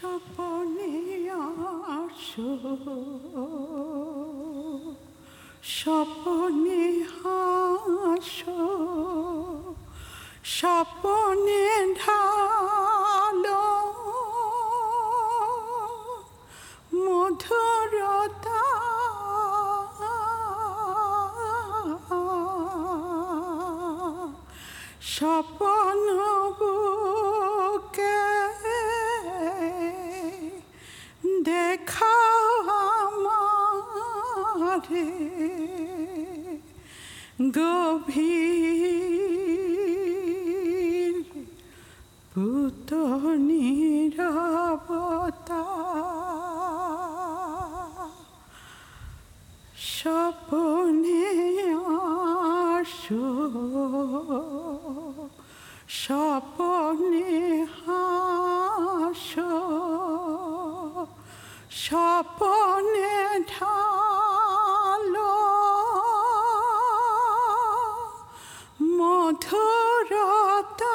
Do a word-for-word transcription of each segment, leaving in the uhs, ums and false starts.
স্বপনে আসো, স্বপনে হাসো, স্বপনে ঢালো মধুরতা, স্বপন বুকে দেখাও আমারে গভীর পুত নীরবতা, স্বপনে আসো, স্বপনে হাসো, স্বপনে ঢালো মধুরতা,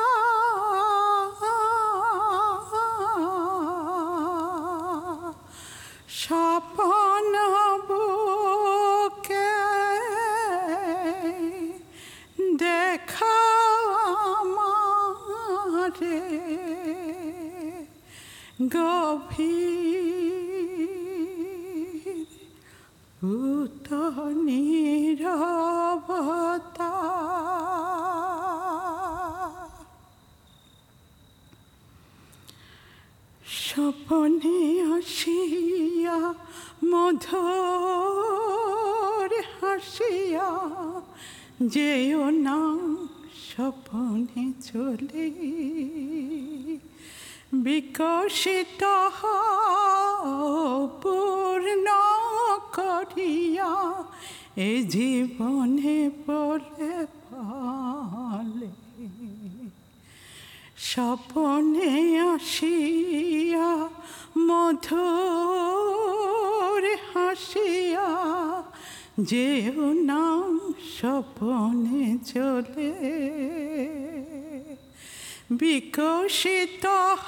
স্বপন বুকে দেখাও আমারে গভীর পুত নীরবতা। স্বপনে আসিয়া মধুর হাসিয়া যেও না স্বপনে চলে, বিকশিত পূর্ণ করিয়া এ জীবনে বলে পালে। স্বপনে আসিয়া মধুর হাসিয়া যেও না স্বপনে চলে, বিকশিত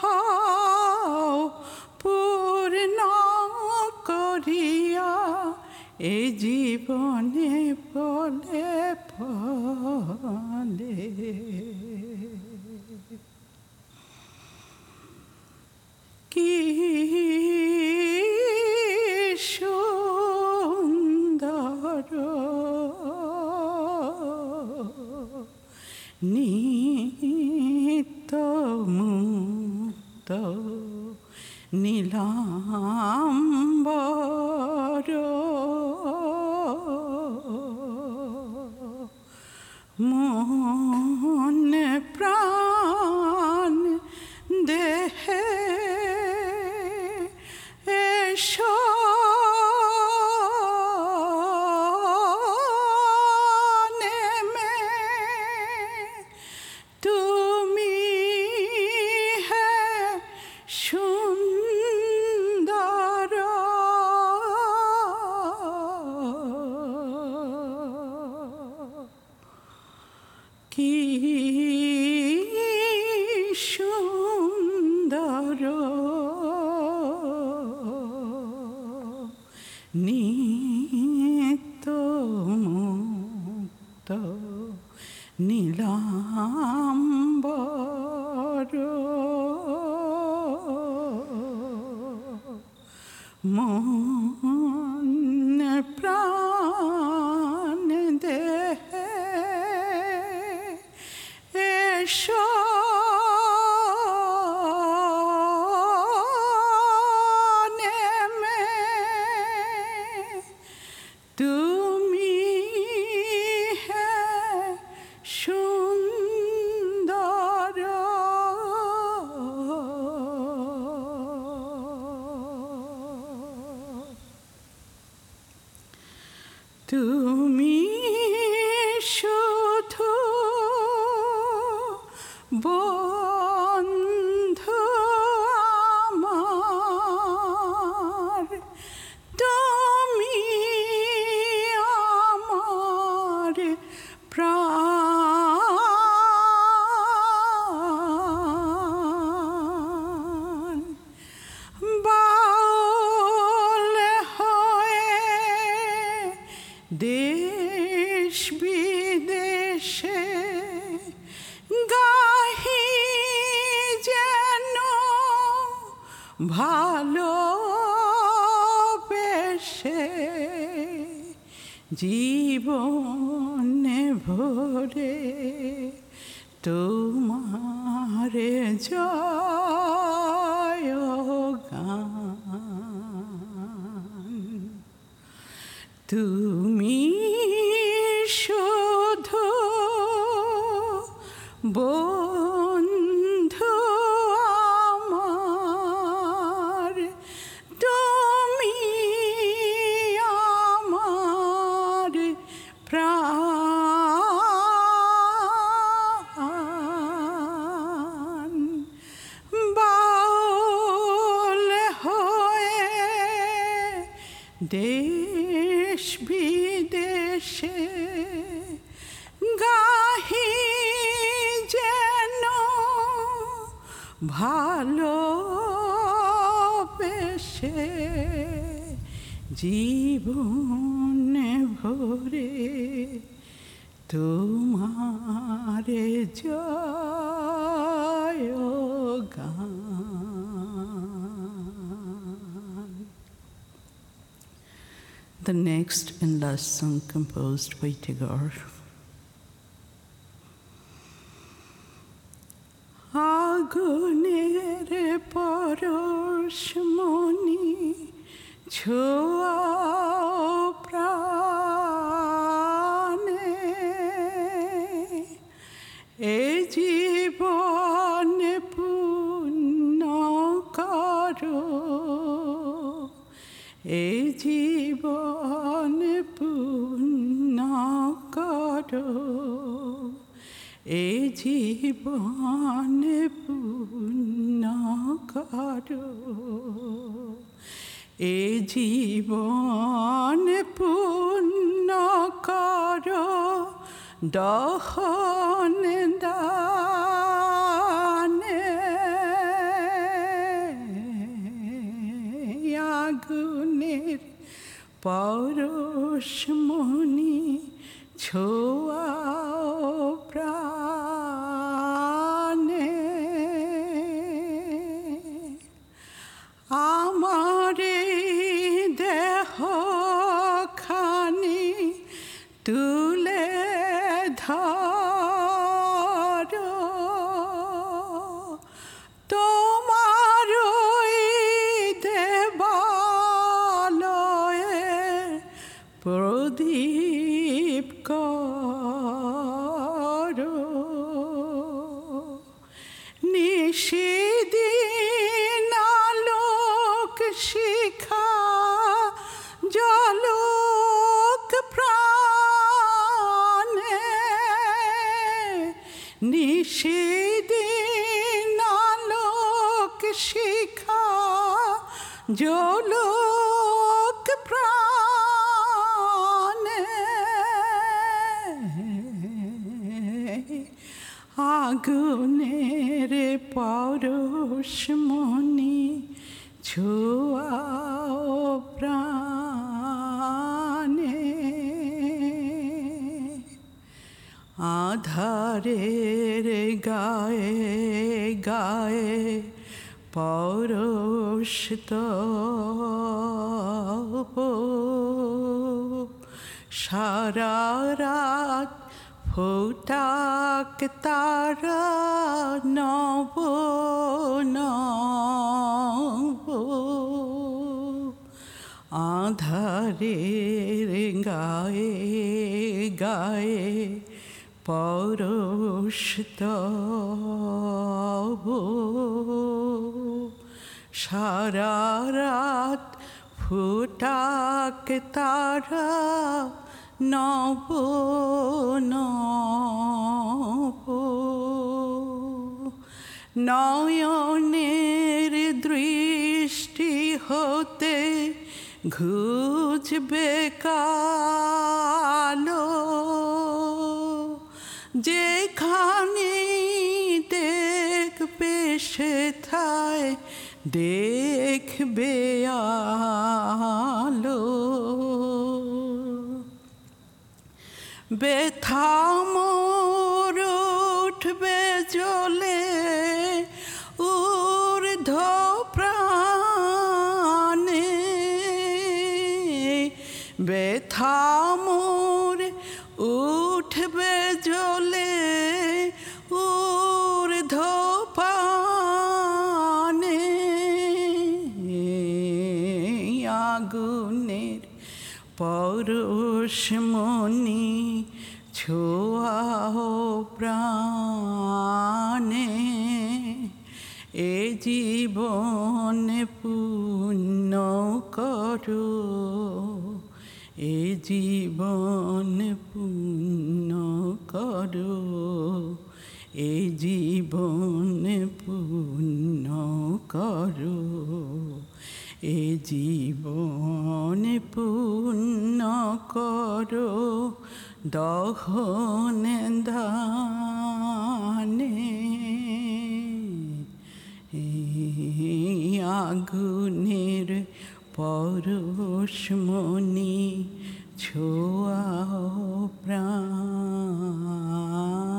পূর্ণ করিয়া এ জীবনে বলে ফলে। কি সুন্দর নিত্য মুক্ত নীলাম্বর, মন প্রাণ দেহে এসো নেমে, তুমি হে সুন্দর, কি সুন্দর নিত্য মুক্ত নীলাম্বর, মন প্রাণ দেহে এসো নেমে, তুমি হে সুন্দর, তুমি শুধু বন্ধু আমার, তুমি আমার প্রাণ। ভালোবেসে জীবনে ভরে তোমার জয় গান। তুমি শুধু বন্ধু আমার, তুমি আমার প্রাণ। বাউল হয়ে দেশ বিদেশে গাহি যেন ভালোবেসে জীবনে ভরে তোমার জয় গান। The next and last song composed by Tagore. আগুনের পরশমণি ছোঁয়াও প্রাণে, এ জীবন পূর্ণ করো, এ জীবন পূর্ণ করো, এ জীবন পূর্ণ করো, এ জীবন পূর্ণ করো দহন দানে। আগুনের পরশমণি ছোঁয়াও প্রাণে, আমারে দেহ খানি তুলে ধরো, তোমার দেবালয়ে প্রদীপ করো। নিশিদিন আলোক শিখা জলোক প্রাণে, নিশিদিন আলোক শিখা জলোক প্রাণে। আগুনের পরশমণি ছোঁয়াও প্রাণে, আধারের গায়ে গায়ে পরশ তব, সারা রাত ফোটাক তারা নব নব। আধারের গায়ে গায়ে পরশ তব, সারা রাত ফোটাক তারা নব নব। নয়নের দৃষ্টি হতে ঘুচবে কালো, যেখানে দেখবে সেথায় দেখবে আলো। ব্যথা মোর উঠবে জ্বলে ঊর্ধ্ব প্রাণ, আগুনের পরশমণি ছোঁয়াও প্রাণে এ জীবনে পুণ্য করো এ জীবনে পুণ্য করো এ জীবনে পুণ্য করো এ জীবনে পুণ্য করো দহনে দানে আগুনের পরশমণি ছোঁয়াও প্রাণ